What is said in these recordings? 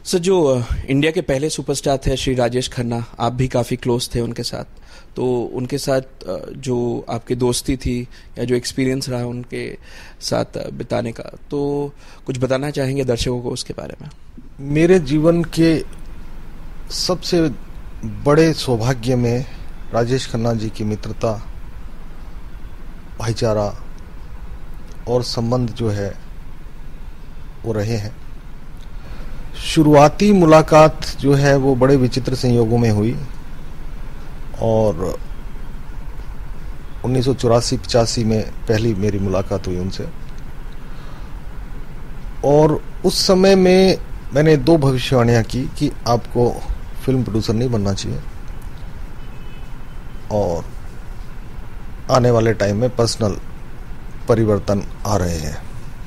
Sir, जो India के पहले सुपरस्टार थे श्री राजेश खन्ना, आप भी काफ़ी क्लोज थे उनके साथ, तो उनके साथ जो आपकी दोस्ती थी या जो एक्सपीरियंस रहा उनके साथ बिताने का, तो कुछ बताना चाहेंगे दर्शकों को उसके बारे में? मेरे जीवन के सबसे बड़े सौभाग्य में राजेश खन्ना जी की मित्रता, भाईचारा और संबंध जो है वो रहे हैं। शुरुआती मुलाकात जो है वो बड़े विचित्र संयोगों में हुई और 1984-85 में पहली मेरी मुलाकात हुई उनसे। और उस समय में मैंने 2 भविष्यवाणियां की कि आपको फिल्म प्रोड्यूसर नहीं बनना चाहिए और आने वाले टाइम में पर्सनल परिवर्तन आ रहे हैं।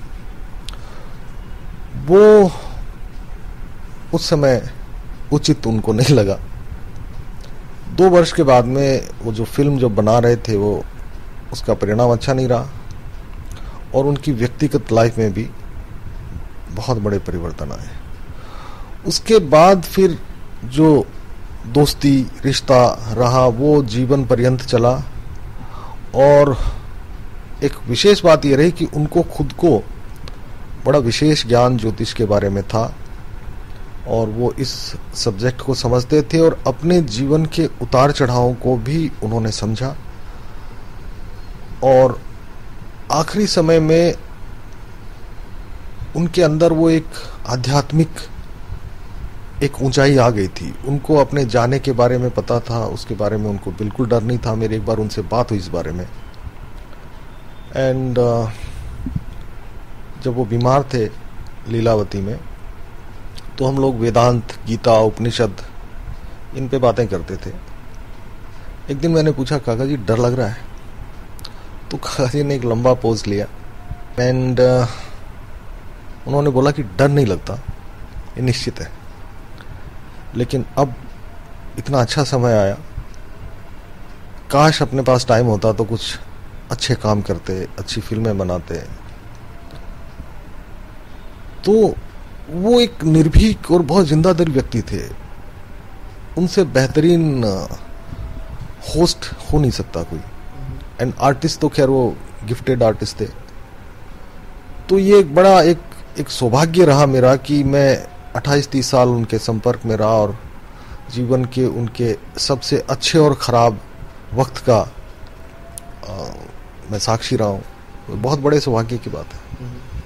वो उस समय उचित उनको नहीं लगा। 2 वर्ष के बाद में वो जो फिल्म जो बना रहे थे वो उसका परिणाम अच्छा नहीं रहा और उनकी व्यक्तिगत लाइफ में भी बहुत बड़े परिवर्तन आए। उसके बाद फिर जो दोस्ती रिश्ता रहा वो जीवन पर्यंत चला और एक विशेष बात यह रही कि उनको खुद को बड़ा विशेष ज्ञान ज्योतिष के बारे में था और वो इस सब्जेक्ट को समझते थे और अपने जीवन के उतार चढ़ावों को भी उन्होंने समझा। और आखिरी समय में उनके अंदर वो एक आध्यात्मिक एक ऊंचाई आ गई थी। उनको अपने जाने के बारे में पता था, उसके बारे में उनको बिल्कुल डर नहीं था। मेरी एक बार उनसे बात हुई इस बारे में एंड जब वो बीमार थे लीलावती में, तो हम लोग वेदांत, गीता, उपनिषद इन पे बातें करते थे। एक दिन मैंने पूछा, काका जी डर लग रहा है? तो काका जी ने एक लंबा पोज लिया एंड उन्होंने बोला कि डर नहीं लगता, ये निश्चित है, लेकिन अब इतना अच्छा समय आया, काश अपने पास टाइम होता तो कुछ अच्छे काम करते, अच्छी फिल्में बनाते। तो वो एक निर्भीक और बहुत जिंदादिल व्यक्ति थे। उनसे बेहतरीन होस्ट हो नहीं सकता कोई। एंड आर्टिस्ट तो खैर वो गिफ्टेड आर्टिस्ट थे। तो ये एक बड़ा एक सौभाग्य रहा मेरा कि मैं 28-30 साल उनके संपर्क में रहा और जीवन के उनके सबसे अच्छे और खराब वक्त का मैं साक्षी रहा हूँ। बहुत बड़े सौभाग्य की बात है।